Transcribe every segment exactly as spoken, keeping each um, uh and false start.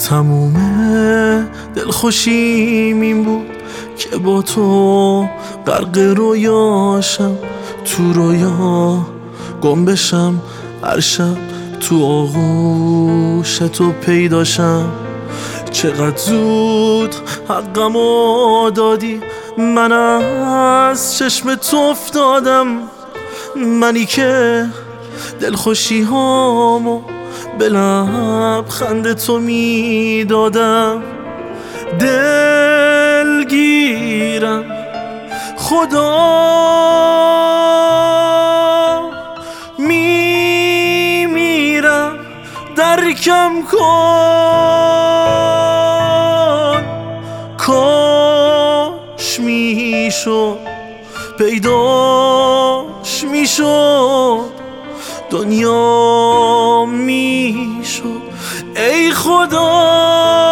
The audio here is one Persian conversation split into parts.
تموم دلخوشیم این بود که با تو غرق رویاشم، تو رویا گم بشم، هر شب تو آغوش تو پیداشم. چقدر زود حقمو دادی، من از چشم تو افتادم، منی که دلخوشی هامو به لبخند تو میدادم. دلگیرم خدا میمیرم، درکم کن، کاش میشد پیداش میشد، دنیا میشد ای خدا.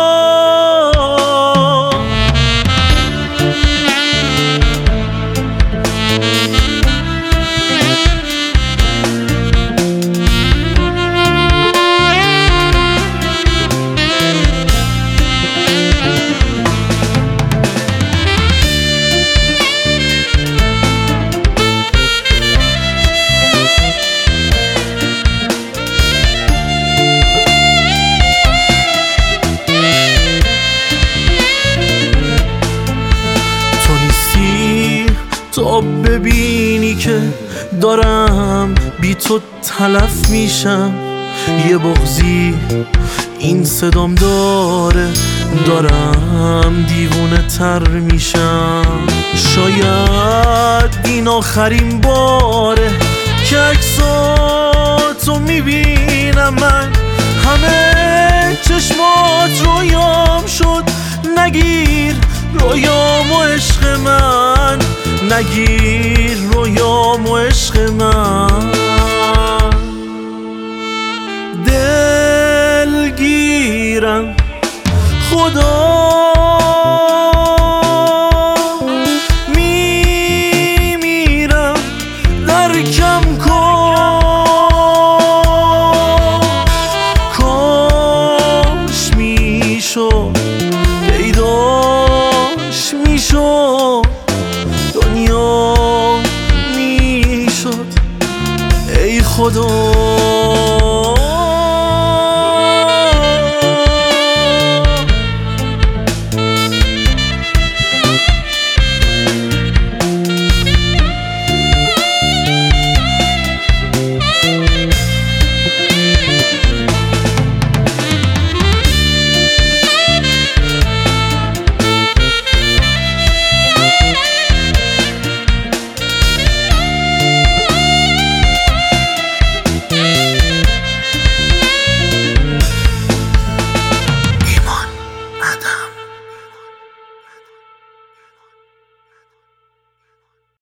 تا ببینی که دارم بی تو تلف میشم، یه بغضی این صدام داره، دارم دیوونه تر میشم. شاید این آخرین باره که عکساتو میبینم، من همه چشمات رویام شد. نگیر رویامو عشق من، نگیر رویامو عشق من. دلگیرم خدا میمیرم، درکم کن، کاش میشد پیداش میشد، دنیا میشد ای خدا.